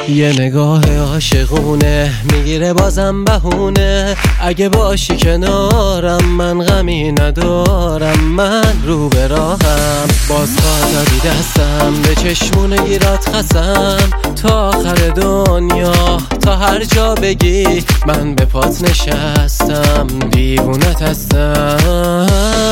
یه نگاه عاشقونه میگیره بازم بهونه. اگه باشی کنارم من غمی ندارم. من رو به راهم باز دادی دستم به چشمون گیرات خسم تا آخر دنیا. تا هر جا بگی من به پات نشستم دیوونت هستم.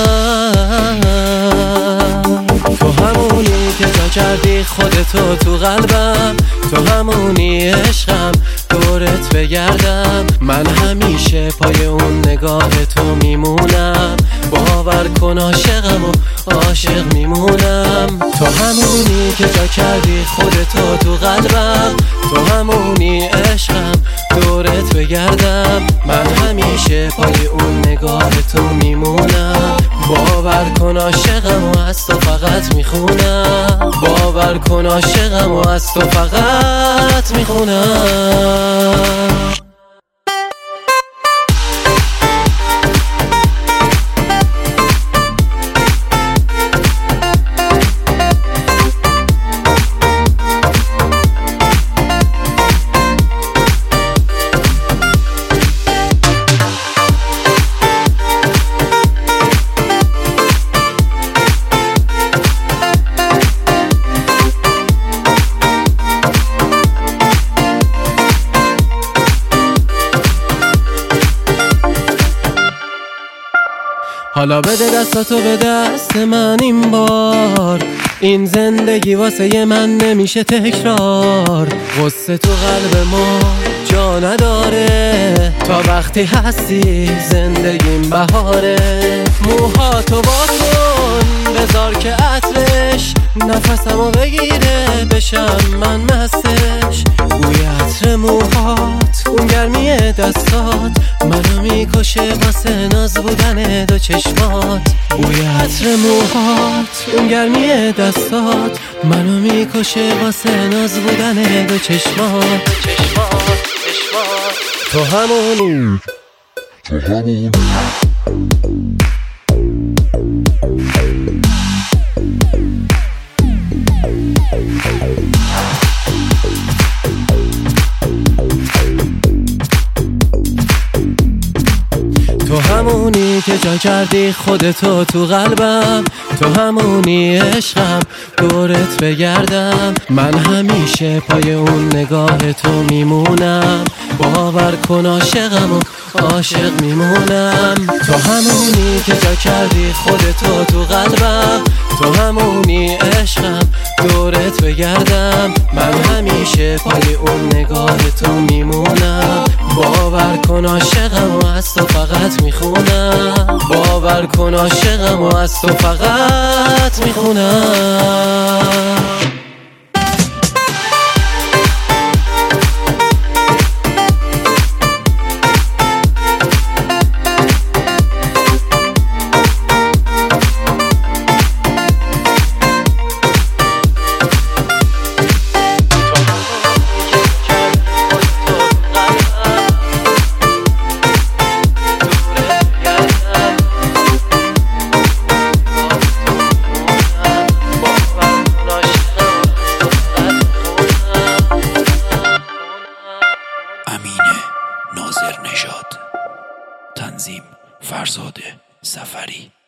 تو همونی که جا کردی خودتو تو قلبم. تو همونی عشقم دورت بگردم. من همیشه پای اون نگاه تو میمونم. باور کن عاشقم و عاشق میمونم. تو همونی که جا کردی خودتو تو قلبم. تو همونی عشقم دورت بگردم. من همیشه پای اون نگاه تو میمونم. باور کن عاشقم و از تو فقط میخونم. باور کن عاشقم و از تو فقط میخونم. حالا بده دستاتو به دست من این بار. این زندگی واسه من نمیشه تکرار. غصه تو قلب ما جا نداره. تا وقتی هستی زندگیم بهاره. موهاتو با کن بذار که عطرش نفسمو بگیره بشم من مستش. بوی عطر موهات اون گرمی دستات منو میکشه واسه ناز بودن دو چشمات. بوی عطر موهات اون گرمی دستات منو میکشه واسه ناز بودن دو چشمات. تو همونی تو همونی که جا کردی خودتو تو قلبم. تو همونی عشقم دورت بگردم. من همیشه پای اون نگاه تو میمونم. باور کن عاشقم و عاشق میمونم. تو همونی که جا کردی خودتو تو قلبم. تو همونی عشقم دورت بگردم. من همیشه پای اون نگاه تو میمونم. باور کن عاشقم و از تو فقط میخونم. باور کن عاشقم و از تو فقط میخونم. ناظر نژاد. تنظیم فرزاد سفری.